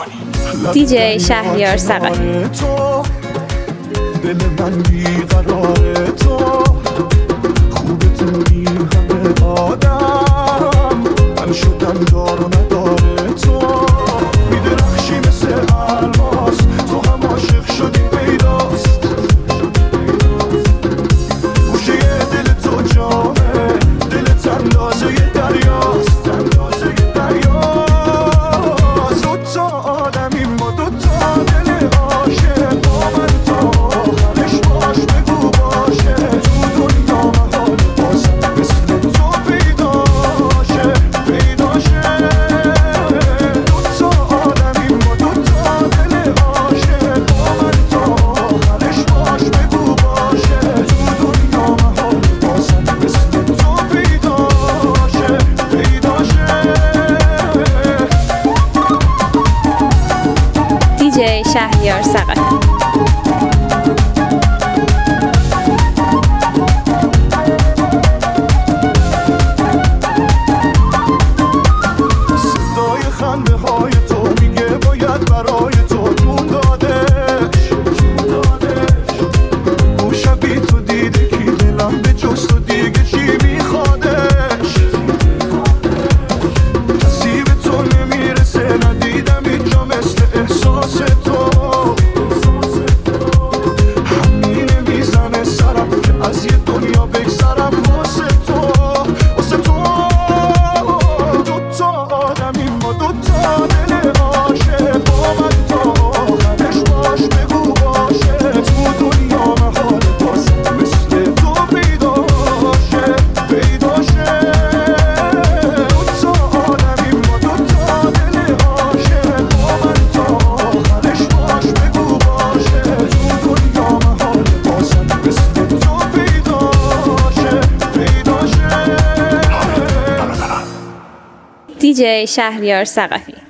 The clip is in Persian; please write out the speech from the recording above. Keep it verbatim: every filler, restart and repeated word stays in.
دیجی شهریار ثقفی. دل من بیقرار تو، خوبتونی همه آدم، من شدم دار و نداره تو، میدرخشی مثل الماس، تو هم عاشق شدی پیداست، گوشه دل تو جامه، دلت اندازه دریاست، اندازه دریاست، دوتا آدمیم ما دوتا دل عاشق، با من تا آخرش باش بگو باشه، تو دنیا محال بازم مثل تو پیداشه پیداشه، دوتا آدمیم ما دوتا دل عاشق، با من تا آخرش باش بگو باشه، تو دنیا محال بازم مثل تو پیداشه پیداشه. دیجی شهریار ثقفی. صدای خنده های تو میگه باید برای تو جون دادش، او شبی تو دیده کی دلم به جز تو دیگه چی میخوادش، کسی به تو نمیرسه ندیدم اینجا مثل احساس تو، همینه میزنه سرم که از یه دنیا بگذرم واسه تو واسه تو، دوتا آدمیم ما دوتا دل عاشق، با من تا آخرش باش بگو باشه، تو دنیا محال بازم مثل تو پیداشه پیداشه، دوتا آدمیم ما دوتا دل عاشق، با من تا آخرش باش بگو باشه، تو دنیا محال بازم مثل تو پیداشه پیداشه. دیجی شهریار ثقفی.